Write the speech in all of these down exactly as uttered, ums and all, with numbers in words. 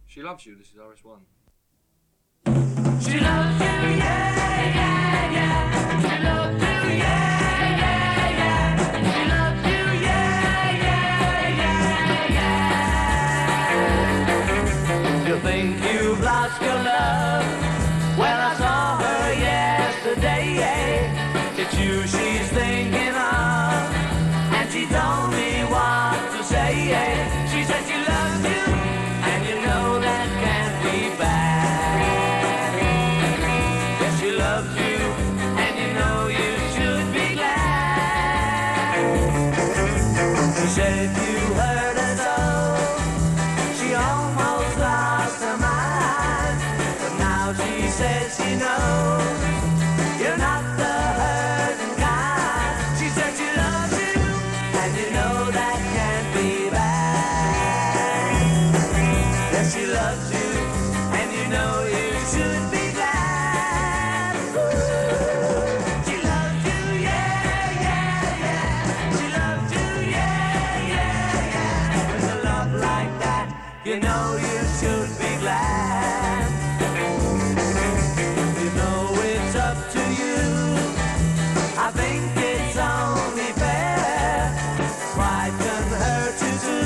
She Loves You, this is R S one. She loves you, yeah, yeah, yeah. She loves you, yeah, yeah, yeah. She loves you, yeah, yeah, yeah, yeah. You think you've lost your love? Well, I saw her yesterday. It's you she's thinking of, and she told me what to say. She said she loves you, and you know that can't be bad. Yes, she loves you, and you know you should be glad. She said you heard her so, she almost lost her mind. But now she says she knows you're not the hurting kind. She said she loves you, and you know that can't be bad. Yes, she loves you, and you know you should be glad. Ooh. She loves you, yeah, yeah, yeah. She loves you, yeah, yeah, yeah. With a love like that, you know you should be glad. You know it's up to you. I think it's only fair. Why couldn't hurt you to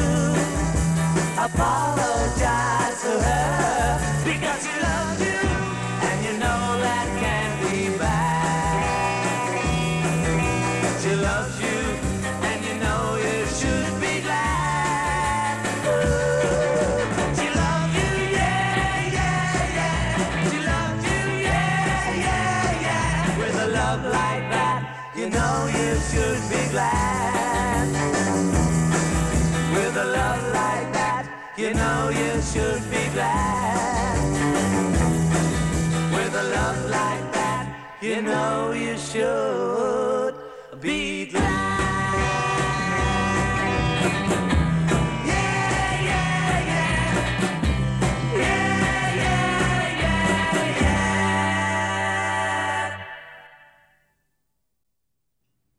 apologize to her? Because she loves you, and you know that can't be bad. She loves you, and you know you should be glad. Ooh. She loves you, yeah, yeah, yeah. She loves you, yeah, yeah, yeah. With a love like that, you know you should be glad. With a love like that, you know you should be glad. With a love like that, you know you should.